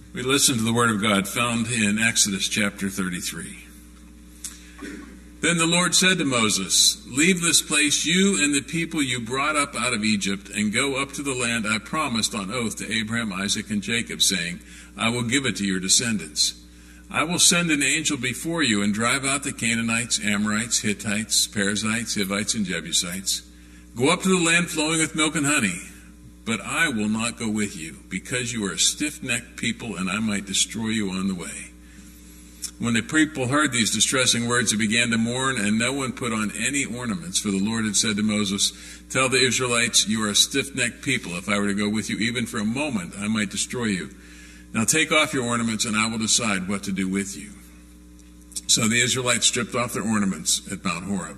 We listen to the Word of God found in Exodus chapter 33. Then the Lord said to Moses, "Leave this place, you and the people you brought up out of Egypt, and go up to the land I promised on oath to Abraham, Isaac, and Jacob, saying, I will give it to your descendants. I will send an angel before you and drive out the Canaanites, Amorites, Hittites, Perizzites, Hivites, and Jebusites. Go up to the land flowing with milk and honey. But I will not go with you, because you are a stiff-necked people, and I might destroy you on the way." When the people heard these distressing words, they began to mourn, and no one put on any ornaments. For the Lord had said to Moses, "Tell the Israelites, you are a stiff-necked people. If I were to go with you even for a moment, I might destroy you. Now take off your ornaments, and I will decide what to do with you." So the Israelites stripped off their ornaments at Mount Horeb.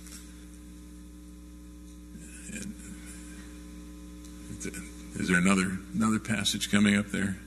Is there another passage coming up there?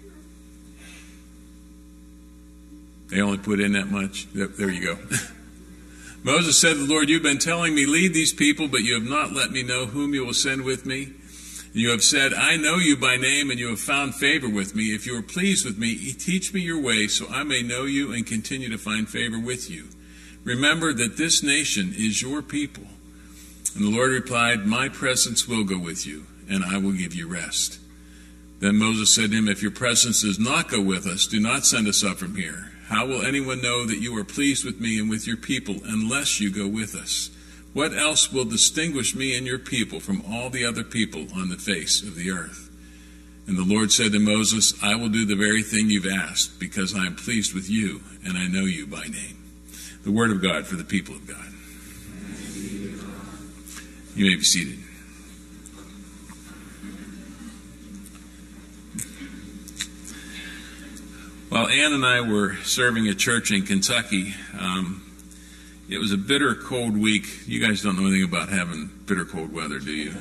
They only put in that much. There you go. Moses said to the Lord, "You've been telling me, lead these people, but you have not let me know whom you will send with me. You have said, I know you by name, and you have found favor with me. If you are pleased with me, teach me your way, so I may know you and continue to find favor with you. Remember that this nation is your people." And the Lord replied, "My presence will go with you, and I will give you rest." Then Moses said to him, "If your presence does not go with us, do not send us up from here. How will anyone know that you are pleased with me and with your people unless you go with us? What else will distinguish me and your people from all the other people on the face of the earth?" And the Lord said to Moses, "I will do the very thing you've asked, because I am pleased with you, and I know you by name." The word of God for the people of God. You may be seated. While Ann and I were serving a church in Kentucky, it was a bitter, cold week. You guys don't know anything about having bitter, cold weather, do you?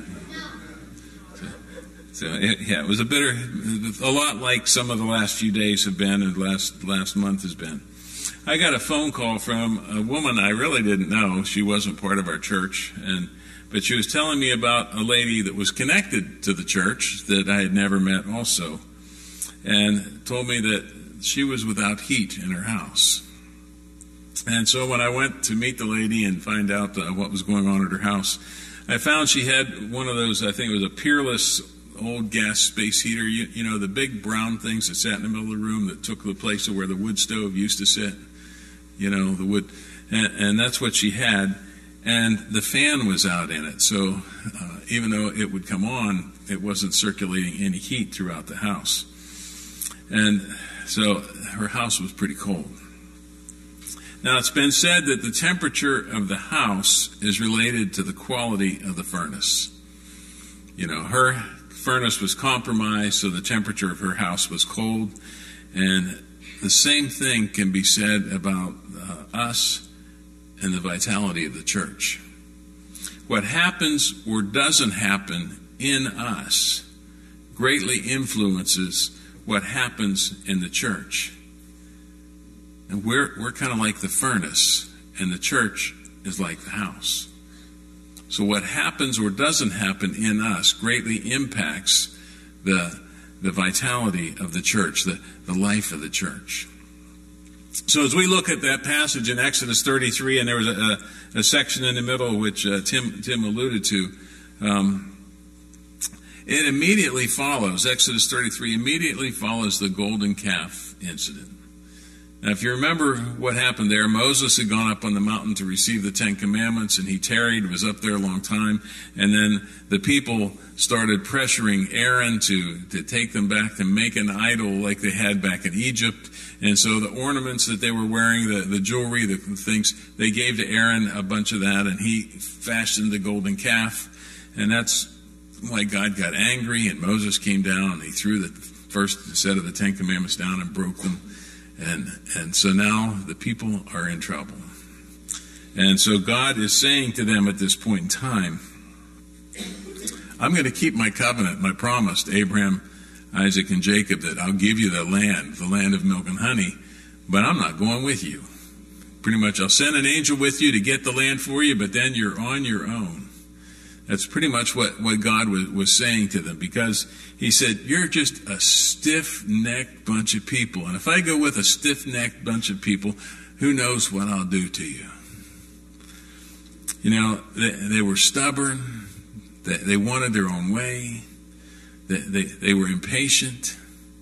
It was a lot like some of the last few days have been, and last month has been. I got a phone call from a woman I really didn't know. She wasn't part of our church, but she was telling me about a lady that was connected to the church that I had never met also, and told me that she was without heat in her house. And so when I went to meet the lady and find out what was going on at her house, I found she had one of those, I think it was a Peerless old gas space heater, you know, the big brown things that sat in the middle of the room that took the place of where the wood stove used to sit, you know, the wood, and that's what she had. And the fan was out in it, so even though it would come on, it wasn't circulating any heat throughout the house. And so her house was pretty cold. Now, it's been said that the temperature of the house is related to the quality of the furnace. You know, her furnace was compromised, so the temperature of her house was cold. And the same thing can be said about us and the vitality of the church. What happens or doesn't happen in us greatly influences what happens in the church. And we're kind of like the furnace, and the church is like the house. So what happens or doesn't happen in us greatly impacts the vitality of the church, the life of the church. So as we look at that passage in Exodus 33, and there was a section in the middle which Tim alluded to, it immediately follows, Exodus 33 immediately follows the golden calf incident. Now, if you remember what happened there, Moses had gone up on the mountain to receive the Ten Commandments, and he tarried, was up there a long time, and then the people started pressuring Aaron to take them back to make an idol like they had back in Egypt. And so the ornaments that they were wearing, the jewelry, the things, they gave to Aaron a bunch of that, and he fashioned the golden calf. And that's why God got angry, and Moses came down, and he threw the first set of the Ten Commandments down and broke them. And so now the people are in trouble. And so God is saying to them at this point in time, I'm going to keep my covenant, my promise to Abraham, Isaac, and Jacob, that I'll give you the land of milk and honey, but I'm not going with you. Pretty much, I'll send an angel with you to get the land for you, but then you're on your own. That's pretty much what God was saying to them, because he said, you're just a stiff-necked bunch of people. And if I go with a stiff-necked bunch of people, who knows what I'll do to you? You know, they were stubborn. They wanted their own way. They were impatient.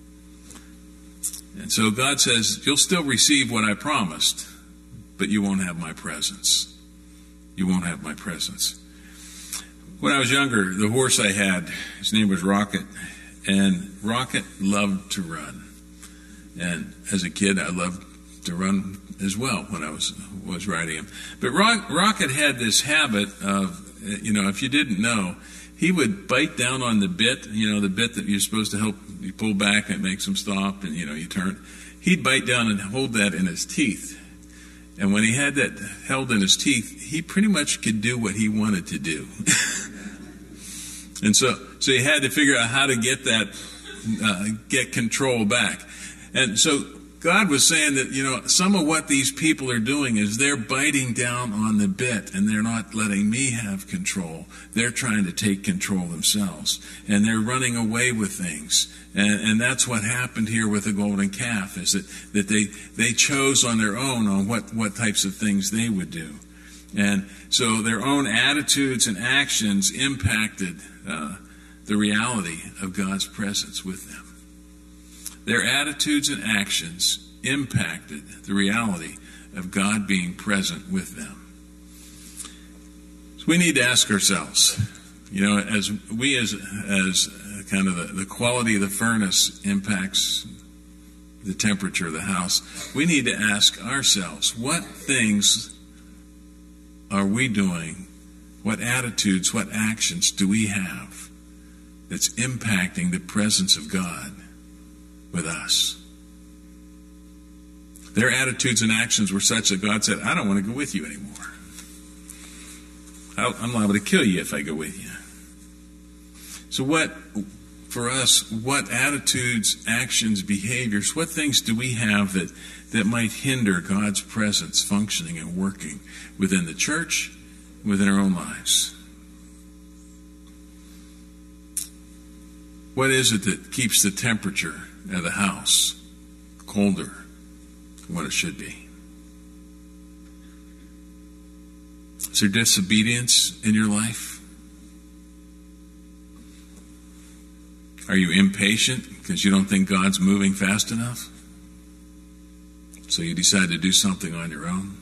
And so God says, you'll still receive what I promised, but you won't have my presence. You won't have my presence. When I was younger, the horse I had, his name was Rocket, and Rocket loved to run. And as a kid, I loved to run as well when I was riding him. But Rocket had this habit of, you know, if you didn't know, he would bite down on the bit, you know, the bit that you're supposed to help you pull back and it makes him stop, and, you know, you turn. He'd bite down and hold that in his teeth. And when he had that held in his teeth, he pretty much could do what he wanted to do. And so he had to figure out how to get that, get control back. And so God was saying that, you know, some of what these people are doing is they're biting down on the bit and they're not letting me have control. They're trying to take control themselves, and they're running away with things. And that's what happened here with the golden calf, is that they chose on their own on what types of things they would do. And so their own attitudes and actions impacted the reality of God's presence with them. Their attitudes and actions impacted the reality of God being present with them. So we need to ask ourselves, you know, as kind of the quality of the furnace impacts the temperature of the house, we need to ask ourselves, what things are we doing? What attitudes, what actions do we have that's impacting the presence of God with us? Their attitudes and actions were such that God said, I don't want to go with you anymore. I'm liable to kill you if I go with you. So for us, what attitudes, actions, behaviors, what things do we have that might hinder God's presence functioning and working within the church, within our own lives? What is it that keeps the temperature of the house colder than what it should be? Is there disobedience in your life? Are you impatient because you don't think God's moving fast enough? So you decide to do something on your own?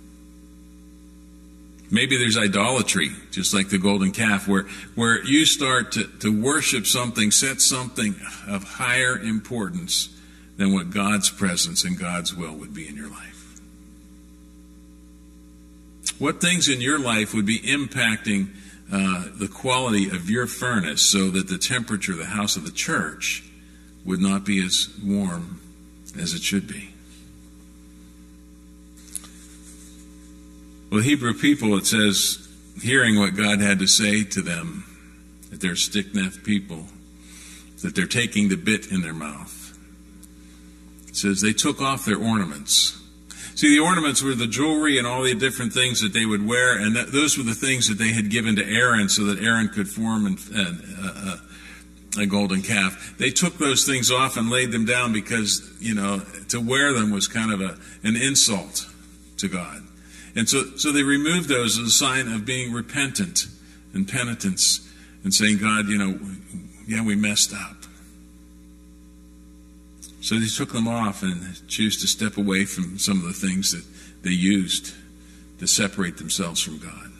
Maybe there's idolatry, just like the golden calf, where you start to worship something, set something of higher importance than what God's presence and God's will would be in your life. What things in your life would be impacting the quality of your furnace so that the temperature of the house of the church would not be as warm as it should be? Well, the Hebrew people, it says, hearing what God had to say to them, that they're stiff-necked people, that they're taking the bit in their mouth. It says they took off their ornaments. See, the ornaments were the jewelry and all the different things that they would wear, and those were the things that they had given to Aaron so that Aaron could form a golden calf. They took those things off and laid them down because, you know, to wear them was kind of an insult to God. And so they removed those as a sign of being repentant and penitence and saying, God, you know, yeah, we messed up. So they took them off and choose to step away from some of the things that they used to separate themselves from God.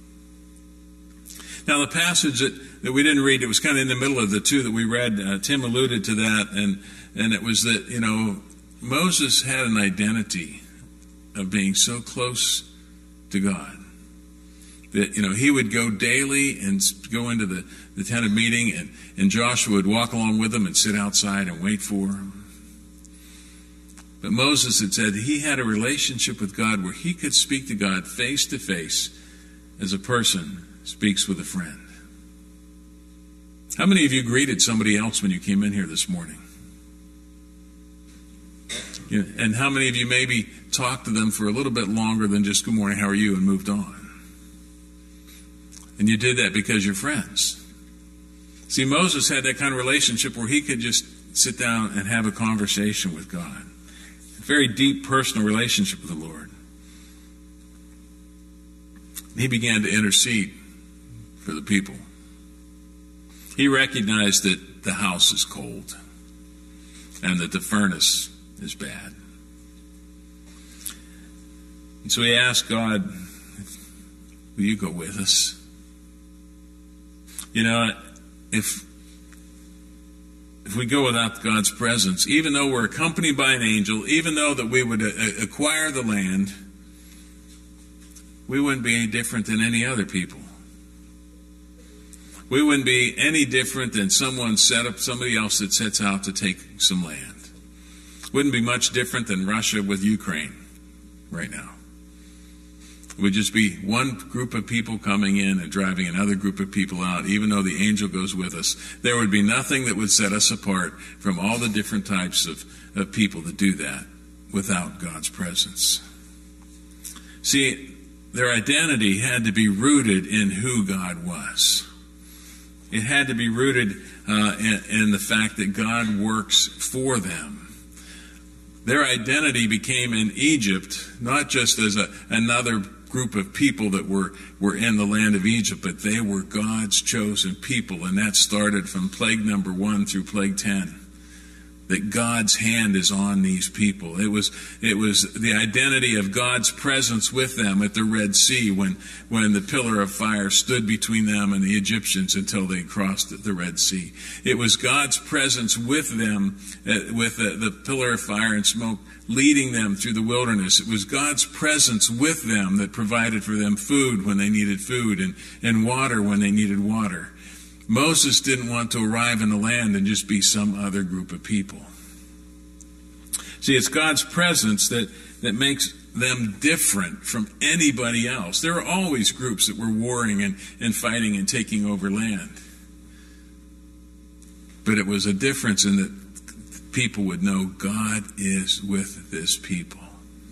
Now, the passage that we didn't read, it was kind of in the middle of the two that we read. Tim alluded to that, and it was that, you know, Moses had an identity of being so close to God that, you know, he would go daily and go into the tent of meeting, and Joshua would walk along with him and sit outside and wait for him. But Moses had said he had a relationship with God where he could speak to God face to face as a person speaks with a friend. How many of you greeted somebody else when you came in here this morning? And how many of you maybe talked to them for a little bit longer than just good morning, how are you, and moved on? And you did that because you're friends. See, Moses had that kind of relationship where he could just sit down and have a conversation with God. A very deep personal relationship with the Lord. He began to intercede for the people. He recognized that the house is cold and that the furnace is bad. And so he asked God, will you go with us? You know, if we go without God's presence, even though we're accompanied by an angel, even though that we would acquire the land, we wouldn't be any different than any other people. We wouldn't be any different than somebody else that sets out to take some land. Wouldn't be much different than Russia with Ukraine right now. It would just be one group of people coming in and driving another group of people out, even though the angel goes with us. There would be nothing that would set us apart from all the different types of people that do that without God's presence. See, their identity had to be rooted in who God was. It had to be rooted in the fact that God works for them. Their identity became in Egypt not just as another group of people that were in the land of Egypt, but they were God's chosen people, and that started from plague number 1 through plague 10. That God's hand is on these people. It was the identity of God's presence with them at the Red Sea when the pillar of fire stood between them and the Egyptians until they crossed the Red Sea. It was God's presence with them with the pillar of fire and smoke leading them through the wilderness. It was God's presence with them that provided for them food when they needed food and water when they needed water. Moses didn't want to arrive in the land and just be some other group of people. See, it's God's presence that makes them different from anybody else. There were always groups that were warring and fighting and taking over land. But it was a difference in that people would know God is with this people.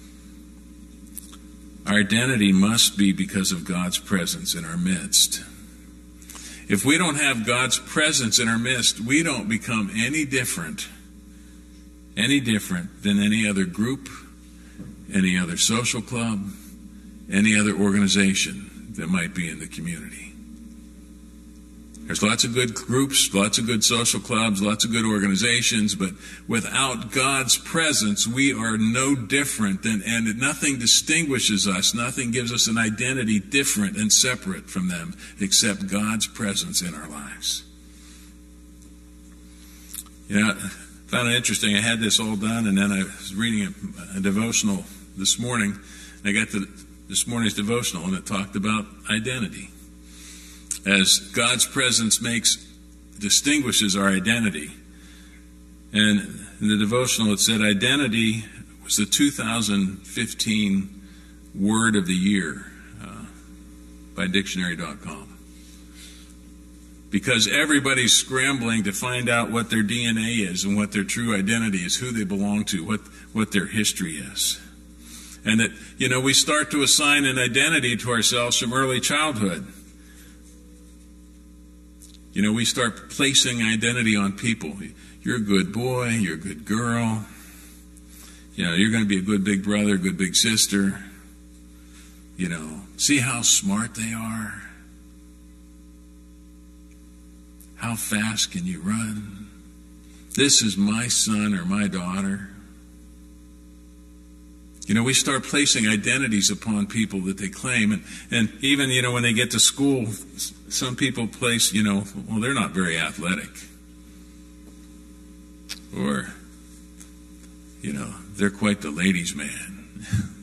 Our identity must be because of God's presence in our midst. If we don't have God's presence in our midst, we don't become any different than any other group, any other social club, any other organization that might be in the community. There's lots of good groups, lots of good social clubs, lots of good organizations, but without God's presence, we are no different and nothing distinguishes us, nothing gives us an identity different and separate from them except God's presence in our lives. You know, I found it interesting. I had this all done, and then I was reading a devotional this morning, and I got to this morning's devotional, and it talked about identity. As God's presence distinguishes our identity. And in the devotional it said identity was the 2015 word of the year by dictionary.com. Because everybody's scrambling to find out what their DNA is and what their true identity is, who they belong to, what their history is. And that, you know, we start to assign an identity to ourselves from early childhood. You know, we start placing identity on people. You're a good boy, you're a good girl. You know, you're going to be a good big brother, good big sister. You know, see how smart they are. How fast can you run? This is my son or my daughter. You know, we start placing identities upon people that they claim. And even, you know, when they get to school, some people place, you know, well, they're not very athletic. Or, you know, they're quite the ladies' man.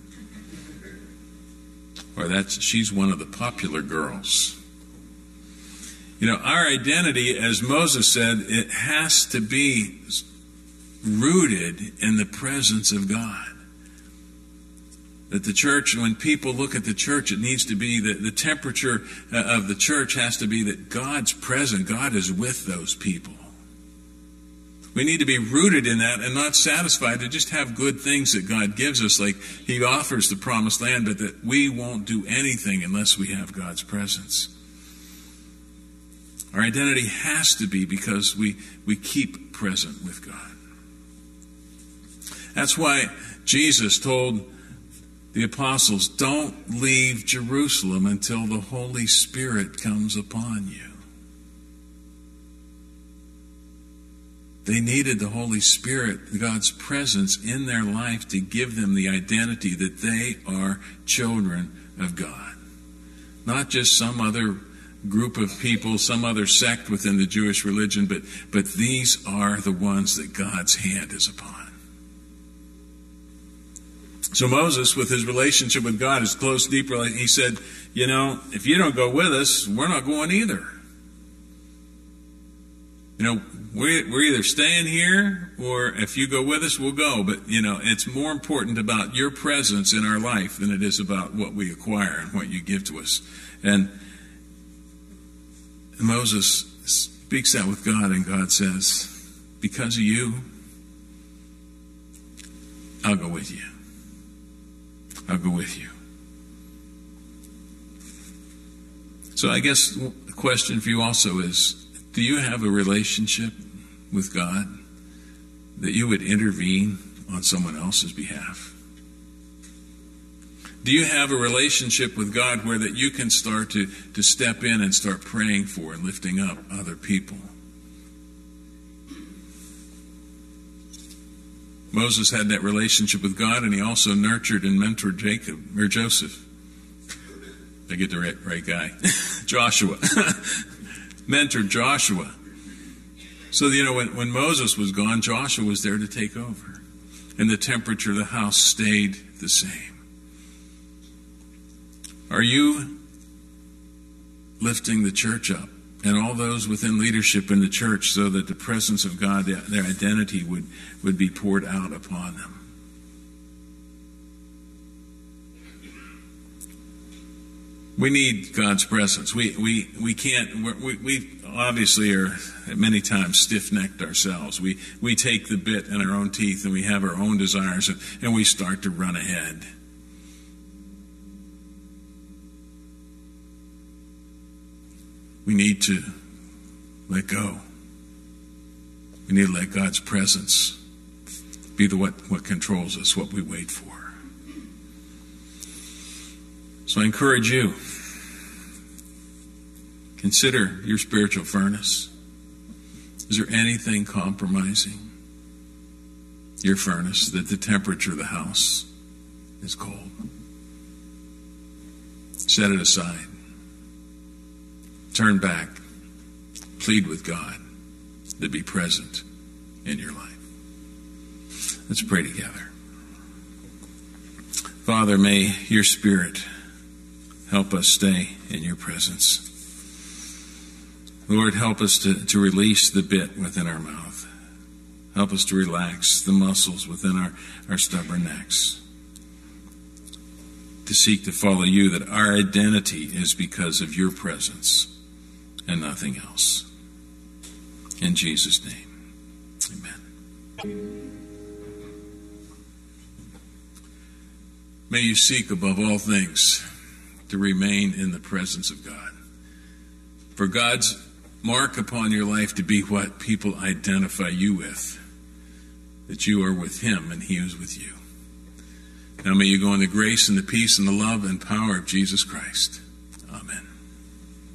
Or she's one of the popular girls. You know, our identity, as Moses said, it has to be rooted in the presence of God. That the church, when people look at the church, it needs to be the temperature of the church has to be that God's present. God is with those people. We need to be rooted in that and not satisfied to just have good things that God gives us, like He offers the promised land, but that we won't do anything unless we have God's presence. Our identity has to be because we keep present with God. That's why Jesus told the apostles, don't leave Jerusalem until the Holy Spirit comes upon you. They needed the Holy Spirit, God's presence in their life to give them the identity that they are children of God. Not just some other group of people, some other sect within the Jewish religion, but these are the ones that God's hand is upon. So Moses, with his relationship with God, his close, deep relationship, he said, if you don't go with us, we're not going either. We're either staying here, or if you go with us, we'll go. But, it's more important about your presence in our life than it is about what we acquire and what you give to us. And Moses speaks that with God, and God says, because of you, I'll go with you. I'll go with you. So I guess the question for you also is, do you have a relationship with God that you would intervene on someone else's behalf? Do you have a relationship with God where that you can start to step in and start praying for and lifting up other people? Moses had that relationship with God, and he also nurtured and mentored Joseph. I get the right guy. Joshua. Mentored Joshua. So, when Moses was gone, Joshua was there to take over. And the temperature of the house stayed the same. Are you lifting the church up and all those within leadership in the church so that the presence of God, their identity would be poured out upon them? We need God's presence. We can't. We obviously are many times stiff-necked ourselves. We take the bit in our own teeth, and we have our own desires, and we start to run ahead. We need to let go. We need to let God's presence be what controls us, what we wait for. So I encourage you, consider your spiritual furnace. Is there anything compromising your furnace that the temperature of the house is cold? Set it aside. Turn back. Plead with God to be present in your life. Let's pray together. Father, may your Spirit help us stay in your presence. Lord, help us to release the bit within our mouth. Help us to relax the muscles within our stubborn necks. To seek to follow you, that our identity is because of your presence and nothing else. In Jesus' name, amen. May you seek above all things to remain in the presence of God. For God's mark upon your life to be what people identify you with, that you are with him and he is with you. Now may you go in the grace and the peace and the love and power of Jesus Christ. Amen.